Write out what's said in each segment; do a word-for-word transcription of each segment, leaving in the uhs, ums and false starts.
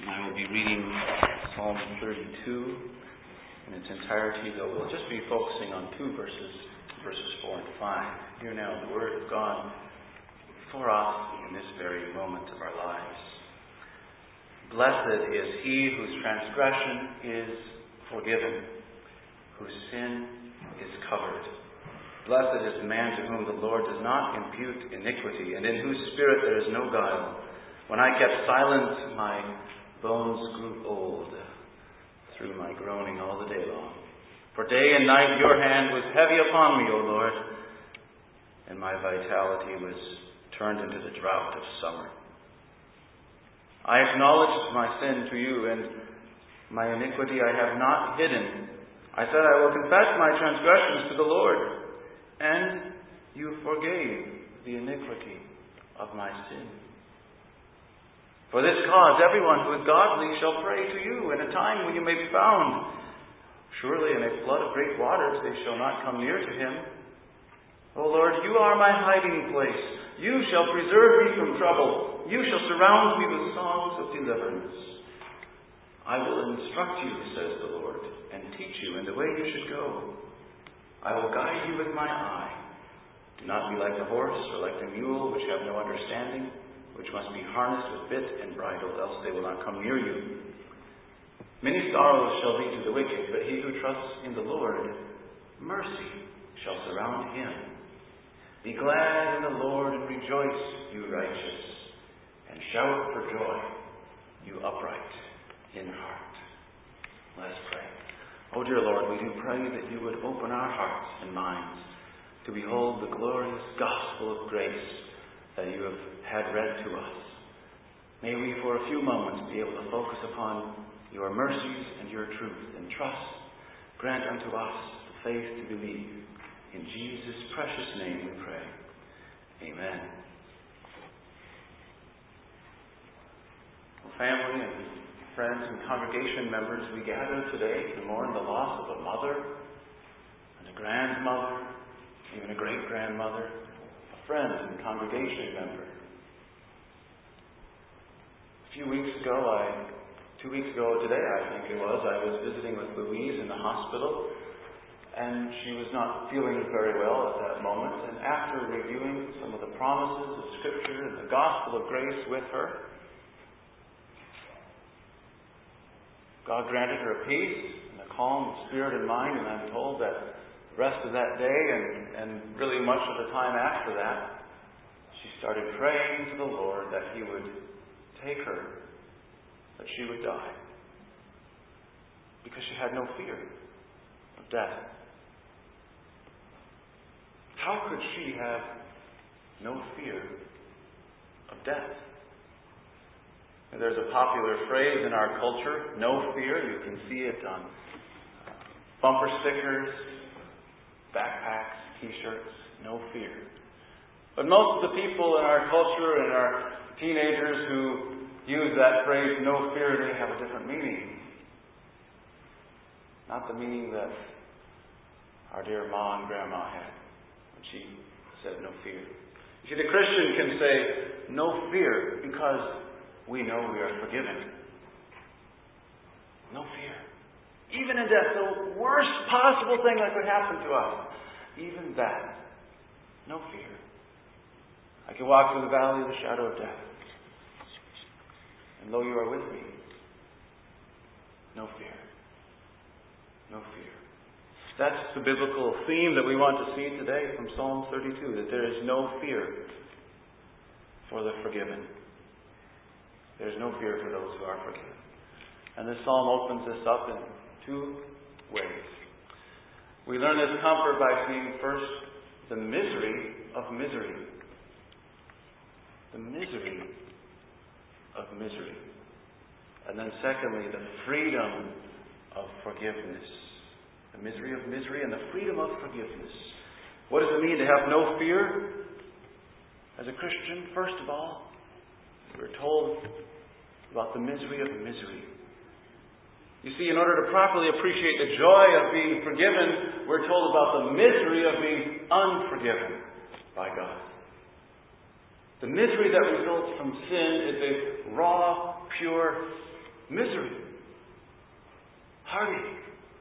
And I will be reading Psalm thirty-two in its entirety, though we'll just be focusing on two verses, verses four and five. Hear now the word of God for us in this very moment of our lives. Blessed is he whose transgression is forgiven, whose sin is covered. Blessed is the man to whom the Lord does not impute iniquity, and in whose spirit there is no guile. When I kept silent, my bones grew old through my groaning all the day long. For day and night your hand was heavy upon me, O Lord, and my vitality was turned into the drought of summer. I acknowledged my sin to you, and my iniquity I have not hidden. I said, I will confess my transgressions to the Lord, and you forgave the iniquity of my sin. For this cause everyone who is godly shall pray to you in a time when you may be found. Surely in a flood of great waters they shall not come near to him. O Lord, you are my hiding place. You shall preserve me from trouble. You shall surround me with songs of deliverance. I will instruct you, says the Lord, and teach you in the way you should go. I will guide you with my eye. Do not be like the horse or like the mule, which have no understanding, which must be harnessed with bit and bridle, else they will not come near you. Many sorrows shall be to the wicked, but he who trusts in the Lord, mercy shall surround him. Be glad in the Lord and rejoice, you righteous, and shout for joy, you upright in heart. Let us pray. Oh dear Lord, we do pray that you would open our hearts and minds to behold the glorious gospel of grace that you have had read to us. May we for a few moments be able to focus upon your mercies and your truth and trust. Grant unto us the faith to believe. In Jesus' precious name we pray. Amen. Well, family and friends and congregation members, we gather today to mourn the loss of a mother and a grandmother, even a great-grandmother, a friend and congregation member. A few weeks ago, I, two weeks ago today, I think it was, I was visiting with Louise in the hospital, and she was not feeling very well at that moment. And after reviewing some of the promises of Scripture and the gospel of grace with her, God granted her peace and a calm spirit and mind, and I'm told that the rest of that day and, and really much of the time after that, she started praying to the Lord that He would take her, that she would die, because she had no fear of death. How could she have no fear of death? There's a popular phrase in our culture, no fear. You can see it on bumper stickers, backpacks, t-shirts, no fear. But most of the people in our culture and our teenagers who use that phrase, no fear, they have a different meaning. Not the meaning that our dear Ma and Grandma had when she said no fear. You see, the Christian can say no fear because we know we are forgiven. No fear. Even in death, the worst possible thing that could happen to us, even that, no fear. I can walk through the valley of the shadow of death, and lo, you are with me. No fear. No fear. That's the biblical theme that we want to see today from Psalm thirty-two, that there is no fear for the forgiven. There's no fear for those who are forgiven. And this psalm opens this up in two ways. We learn this comfort by seeing first the misery of misery. The misery of misery. And then secondly, the freedom of forgiveness. The misery of misery and the freedom of forgiveness. What does it mean to have no fear? As a Christian, first of all, we're told about the misery of misery. You see, in order to properly appreciate the joy of being forgiven, we're told about the misery of being unforgiven by God. The misery that results from sin is a raw, pure misery, heartache.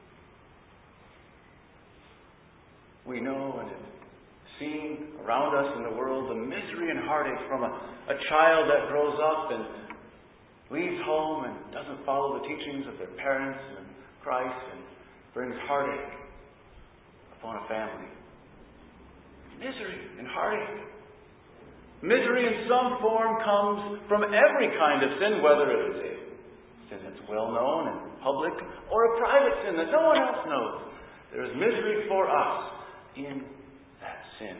We know and have seen around us in the world the misery and heartache from a, a child that grows up and leaves home and doesn't follow the teachings of their parents and Christ and brings heartache upon a family. Misery and heartache. Misery in some form comes from every kind of sin, whether it is a sin that's well known and public or a private sin that no one else knows. There is misery for us in that sin.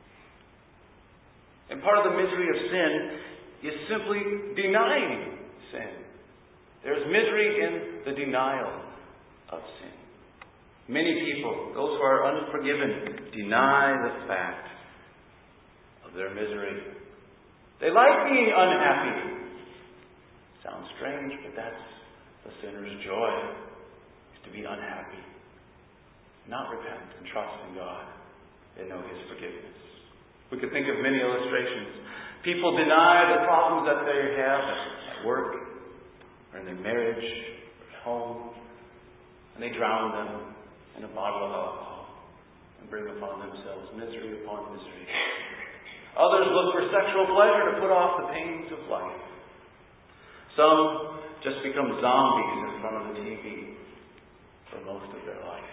And part of the misery of sin is simply denying sin. There's misery in the denial of sin. Many people, those who are unforgiven, deny the fact of their misery. They like being unhappy. Sounds strange, but that's the sinner's joy, is to be unhappy. Not repent and trust in God and know His forgiveness. We could think of many illustrations. People deny the problems that they have at work, or in their marriage, or at home, and they drown them in a bottle of alcohol and bring upon themselves misery upon misery. Others look for sexual pleasure to put off the pains of life. Some just become zombies in front of the T V for most of their life.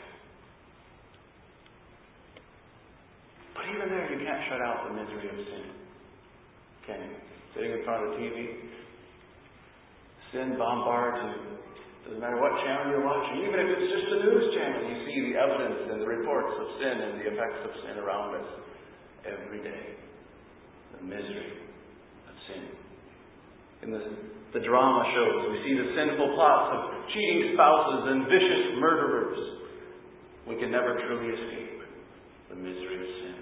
But even there, you can't shut out the misery of sin, can you? Sitting in front of the T V, sin bombards you. Doesn't matter what channel you're watching. Even if it's just a news channel, you see the evidence and the reports of sin and the effects of sin around us every day. The misery of sin. In the, the drama shows, we see the sinful plots of cheating spouses and vicious murderers. We can never truly escape the misery of sin.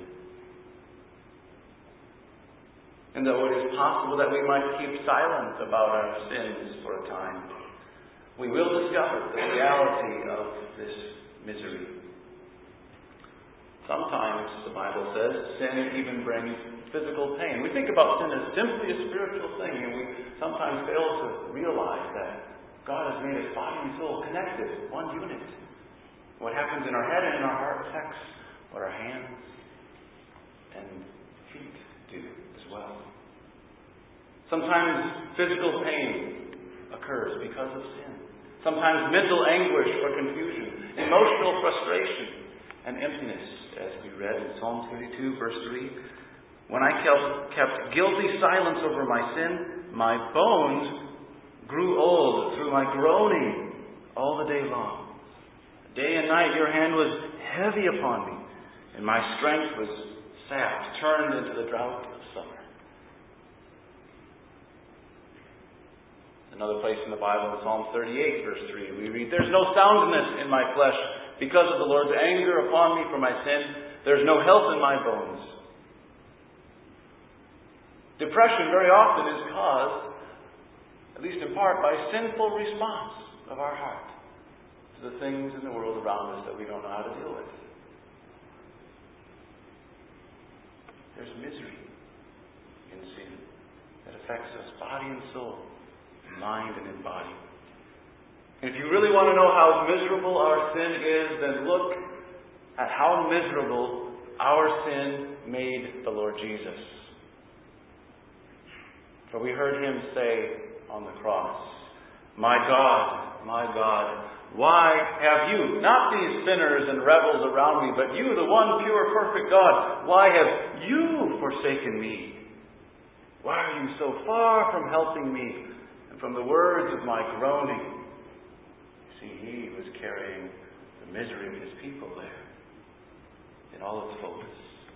And though it is possible that we might keep silent about our sins for a time, we will discover the reality of this misery. Sometimes, the Bible says, sin even brings physical pain. We think about sin as simply a spiritual thing, and we sometimes fail to realize that God has made us body and soul connected, one unit. What happens in our head and in our heart affects what our hands and feet do as well. Sometimes physical pain occurs because of sin. Sometimes mental anguish or confusion, emotional frustration and emptiness, as we read in Psalm thirty-two, verse three. When I kept guilty silence over my sin, my bones grew old through my groaning all the day long. Day and night your hand was heavy upon me, and my strength was sapped, turned into the drought of summer. Another place in the Bible, in Psalm thirty-eight, verse three, we read, "There's no soundness in my flesh because of the Lord's anger upon me for my sin. There's no health in my bones." Depression very often is caused, at least in part, by sinful response of our heart to the things in the world around us that we don't know how to deal with. There's misery in sin that affects us, body and soul, mind and in body. And if you really want to know how miserable our sin is, then look at how miserable our sin made the Lord Jesus. For we heard Him say on the cross, "My God, my God, why have you, not these sinners and rebels around me, but you, the one pure, perfect God, why have you forsaken me? Why are you so far from helping me and from the words of my groaning?" You see, He was carrying the misery of His people there in all its fullness.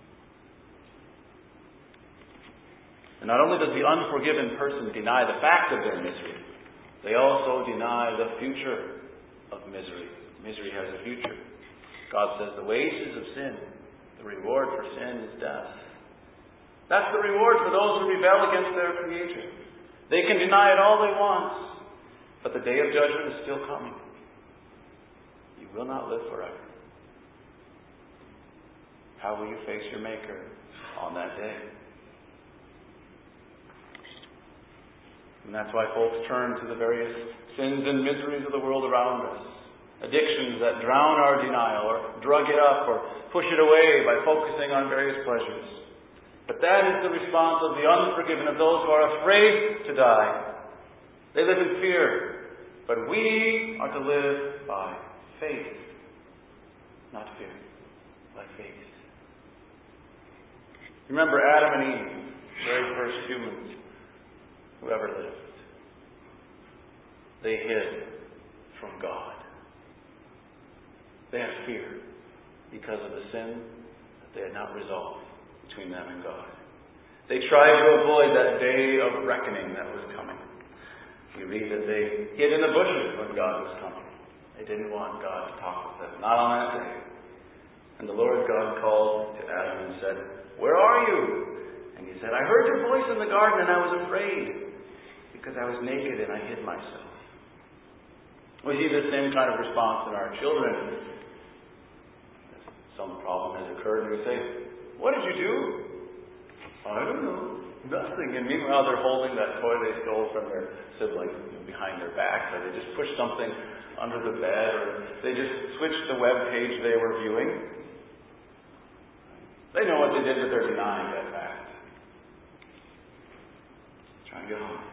And not only does the unforgiven person deny the fact of their misery, they also deny the future of misery. Misery has a future. God says the wages of sin, the reward for sin is death. That's the reward for those who rebel against their Creator. They can deny it all they want, but the day of judgment is still coming. You will not live forever. How will you face your Maker on that day? And that's why folks turn to the various sins and miseries of the world around us. Addictions that drown our denial, or drug it up, or push it away by focusing on various pleasures. But that is the response of the unforgiven, of those who are afraid to die. They live in fear. But we are to live by faith. Not fear, by faith. Remember Adam and Eve, the very first humans who ever lived. They hid from God. They had fear because of the sin that they had not resolved between them and God. They tried to avoid that day of reckoning that was coming. We read that they hid in the bushes when God was coming. They didn't want God to talk with them. Not on that day. And the Lord God called to Adam and said, "Where are you?" And he said, "I heard your voice in the garden and I was afraid because I was naked and I hid myself." We see the same kind of response in our children. Some problem has occurred and we say, "What did you do?" "I don't know. Nothing." And meanwhile they're holding that toy they stole from their sibling behind their back, or they just pushed something under the bed, or they just switched the web page they were viewing. They know what they did, but they're denying that fact. Trying to get home.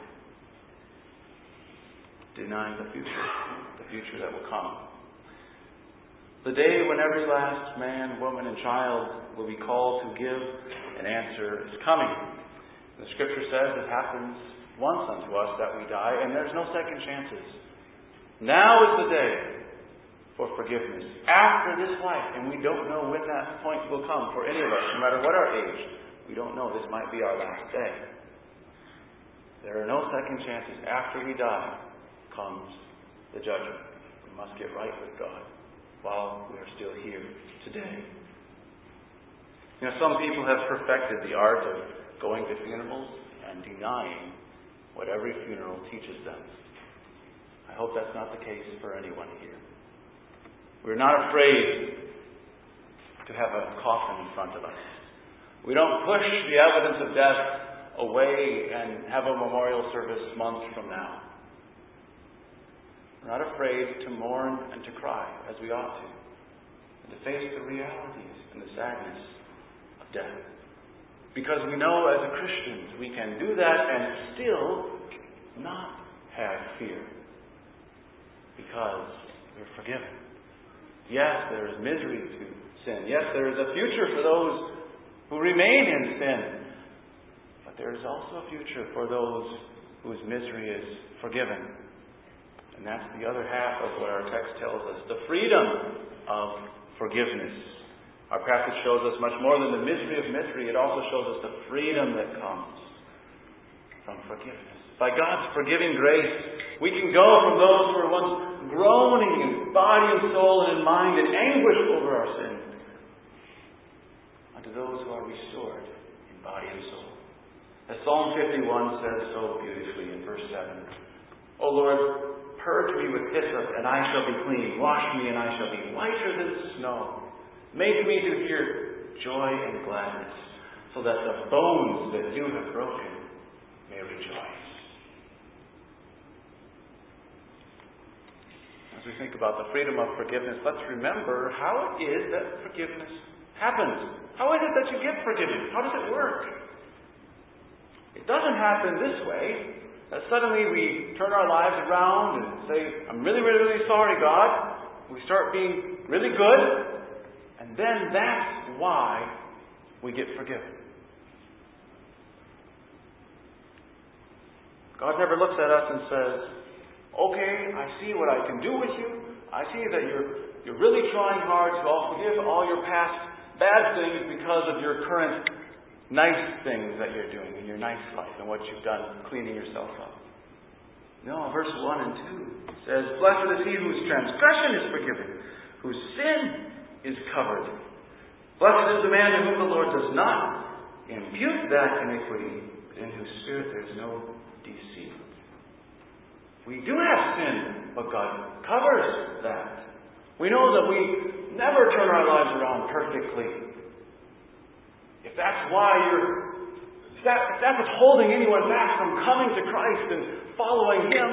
Denying the future, the future that will come. The day when every last man, woman, and child will be called to give an answer is coming. The Scripture says it happens once unto us that we die, and there's no second chances. Now is the day for forgiveness after this life, and we don't know when that point will come for any of us, no matter what our age. We don't know. This might be our last day. There are no second chances. After we die comes the judgment. We must get right with God while we are still here today. You know, some people have perfected the art of going to funerals and denying what every funeral teaches them. I hope that's not the case for anyone here. We're not afraid to have a coffin in front of us. We don't push the evidence of death away and have a memorial service months from now. We're not afraid to mourn and to cry as we ought to, and to face the realities and the sadness of death. Because we know as a Christians we can do that and still not have fear. Because we're forgiven. Yes, there is misery to sin. Yes, there is a future for those who remain in sin. But there is also a future for those whose misery is forgiven. And that's the other half of what our text tells us. The freedom of forgiveness. Our passage shows us much more than the misery of misery. It also shows us the freedom that comes from forgiveness. By God's forgiving grace, we can go from those who were once groaning in body and soul and in mind in anguish over our sin, unto those who are restored in body and soul. As Psalm fifty-one says so beautifully in verse seven, "O Lord, purge me with hyssop, and I shall be clean. Wash me, and I shall be whiter than snow. Make me to hear joy and gladness, so that the bones that you have broken may rejoice." As we think about the freedom of forgiveness, let's remember how it is that forgiveness happens. How is it that you get forgiven? How does it work? It doesn't happen this way, that suddenly we turn our lives around and say, "I'm really, really, really sorry, God." We start being really good, and then that's why we get forgiven. God never looks at us and says, "Okay, I see what I can do with you. I see that you're you're really trying hard, so I'll forgive all your past bad things because of your current nice things that you're doing in your nice life and what you've done cleaning yourself up." No, verse one and two says, "Blessed is he whose transgression is forgiven, whose sin is covered. Blessed is the man to whom the Lord does not impute that iniquity, but in whose spirit there is no deceit." We do have sin, but God covers that. We know that we never turn our lives around perfectly. If that's why you're, if, that, if that's what's holding anyone back from coming to Christ and following Him,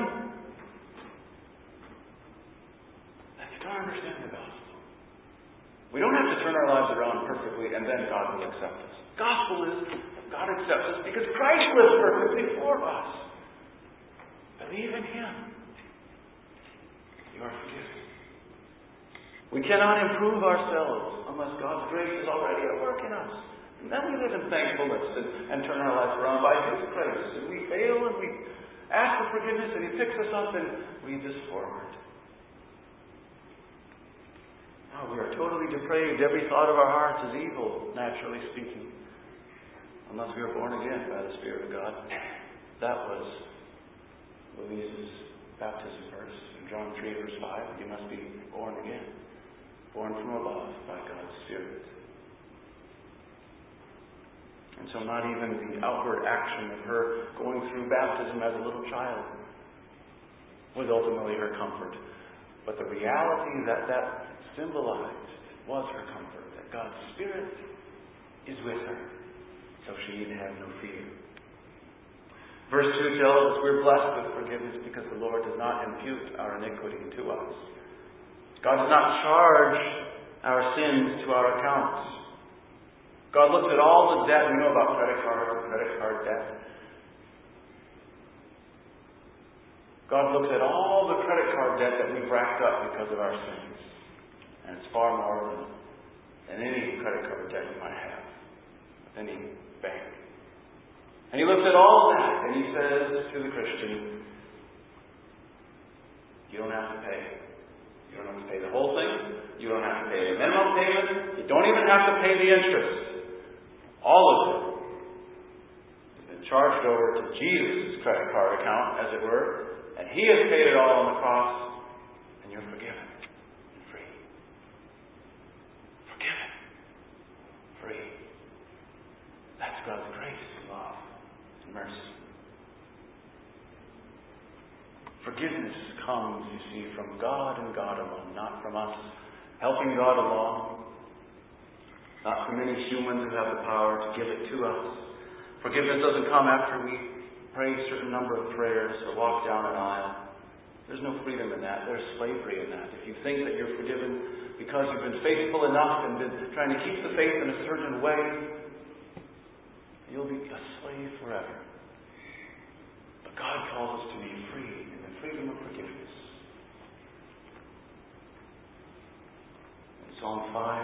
then you don't understand the gospel. We don't have to turn our lives around perfectly and then God will accept us. The gospel is that God accepts us because Christ lives perfectly for us. Believe in Him. You are forgiven. We cannot improve ourselves unless God's grace is already at work in us. And then we live in thankfulness and, and turn our lives around by His grace. And we fail and we ask for forgiveness and He picks us up and leads us forward. Now we are totally depraved. Every thought of our hearts is evil, naturally speaking. Unless we are born again by the Spirit of God. That was Louise's baptism verse in John three verse five. You must be born again. Born from above by God's Spirit. And so not even the outward action of her going through baptism as a little child was ultimately her comfort. But the reality that that symbolized was her comfort. That God's Spirit is with her. So she need have no fear. Verse two tells us we're blessed with forgiveness because the Lord does not impute our iniquity to us. God does not charge our sins to our accounts. God looks at all the debt. We know about credit cards and credit card debt. God looks at all the credit card debt that we've racked up because of our sins. And it's far more than, than any credit card debt you might have. Any bank. And He looks at all that and He says to the Christian, you don't have to pay. You don't have to pay the whole thing. You don't have to pay the minimum payment. You don't even have to pay the interest. All of it has been charged over to Jesus' credit card account, as it were, and He has paid it all on the cross, and you're forgiven and free. Forgiven. Free. That's God's grace and love and mercy. Forgiveness comes, you see, from God and God alone, not from us helping God along, not from any humans who have the power to give it to us. Forgiveness doesn't come after we pray a certain number of prayers or walk down an aisle. There's no freedom in that. There's slavery in that. If you think that you're forgiven because you've been faithful enough and been trying to keep the faith in a certain way, you'll be a slave forever. But God calls us to be free in the freedom of forgiveness. In Psalm five,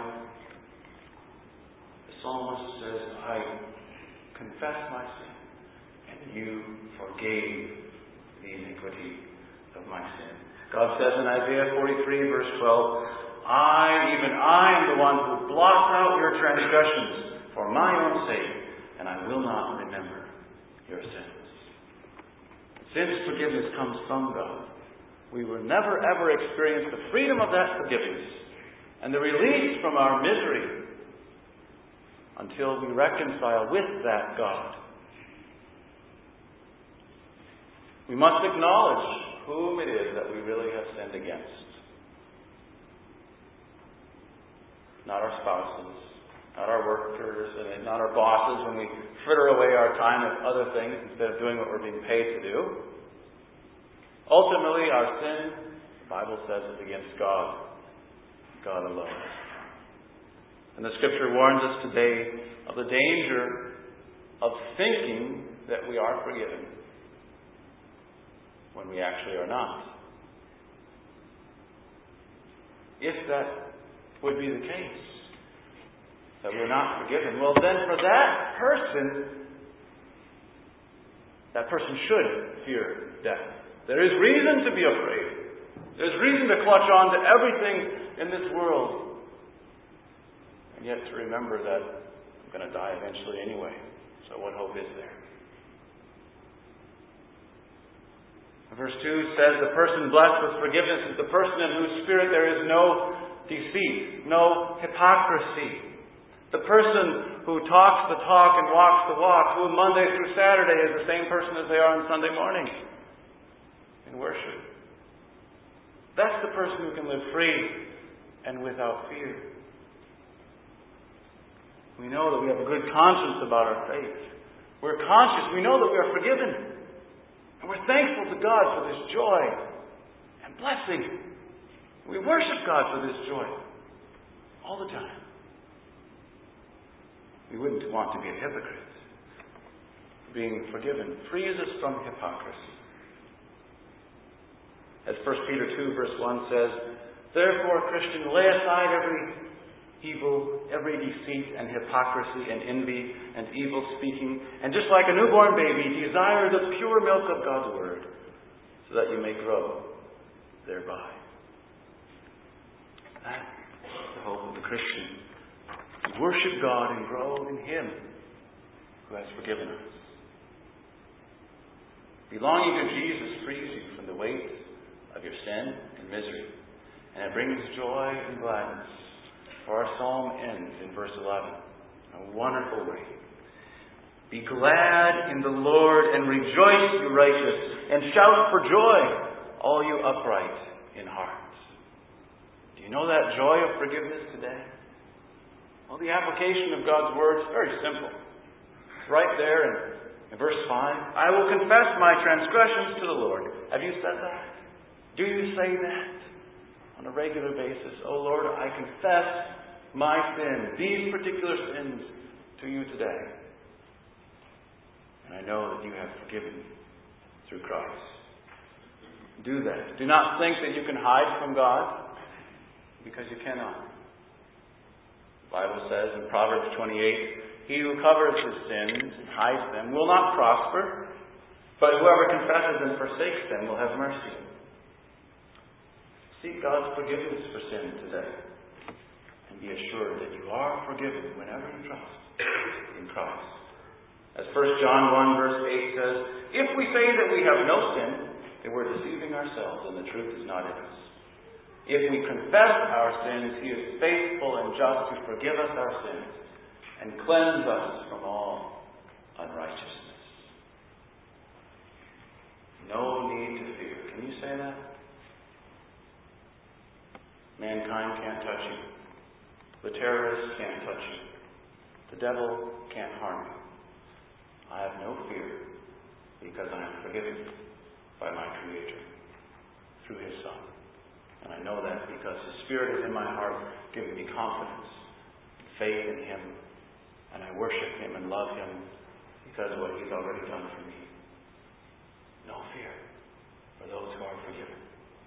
the psalmist says, I confess my sin, and you forgave the iniquity of my sin. God says in Isaiah forty-three, verse twelve, I, even I, am the one who blots out your transgressions for my own sake, and I will not remember your sins. Since forgiveness comes from God, we will never ever experience the freedom of that forgiveness and the release from our misery until we reconcile with that God. We must acknowledge whom it is that we really have sinned against. Not our spouses, not our workers, and not our bosses when we fritter away our time with other things instead of doing what we're being paid to do. Ultimately, our sin, the Bible says, is against God. God alone. And the Scripture warns us today of the danger of thinking that we are forgiven when we actually are not. If that would be the case, that we're not forgiven, well then for that person, that person should fear death. There is reason to be afraid. There's reason to clutch on to everything in this world. And yet to remember that I'm going to die eventually anyway. So what hope is there? Verse two says, the person blessed with forgiveness is the person in whose spirit there is no deceit, no hypocrisy. The person who talks the talk and walks the walk, who Monday through Saturday is the same person as they are on Sunday morning in worship. That's the person who can live free and without fear. We know that we have a good conscience about our faith. We're conscious. We know that we are forgiven. And we're thankful to God for this joy and blessing. We worship God for this joy all the time. We wouldn't want to be a hypocrite. Being forgiven frees us from hypocrisy. As First Peter two verse one says, therefore, Christian, lay aside every evil, every deceit and hypocrisy and envy and evil speaking, and just like a newborn baby, desire the pure milk of God's Word, so that you may grow thereby. That is the hope of the Christian. To worship God and grow in Him who has forgiven us. Belonging to Jesus frees you from the weight of your sin and misery, and it brings joy and gladness. For our psalm ends in verse eleven, a wonderful way. Be glad in the Lord and rejoice, you righteous, and shout for joy, all you upright in heart. Do you know that joy of forgiveness today? Well, the application of God's Word is very simple. It's right there in, in verse five. I will confess my transgressions to the Lord. Have you said that? Do you say that on a regular basis? Oh Lord, I confess my sins, these particular sins, to you today. And I know that you have forgiven me through Christ. Do that. Do not think that you can hide from God, because you cannot. The Bible says in Proverbs twenty-eight, he who covers his sins and hides them will not prosper, but whoever confesses and forsakes them will have mercy. Seek God's forgiveness for sin today, and be assured that you are forgiven whenever you trust in Christ. As First John one verse eight says, if we say that we have no sin, then we're deceiving ourselves and the truth is not in us. If we confess our sins, He is faithful and just to forgive us our sins and cleanse us from all unrighteousness. No need to fear. Can you say that? Mankind can't touch you. The terrorists can't touch you. The devil can't harm you. I have no fear because I am forgiven by my Creator through His Son. And I know that because His Spirit is in my heart, giving me confidence, faith in Him. And I worship Him and love Him because of what He's already done for me. No fear for those who are forgiven.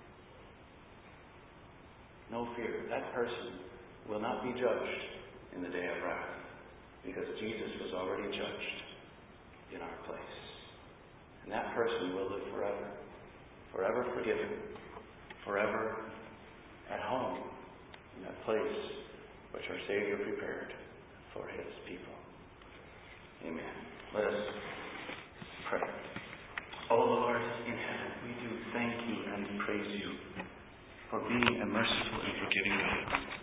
No fear. That person will not be judged in the day of wrath, because Jesus was already judged in our place. And that person will live forever, forever forgiven, forever at home in that place which our Savior prepared for His people. Amen. Let us pray. O Lord in heaven, we do thank You and praise You for being a merciful and forgiving God.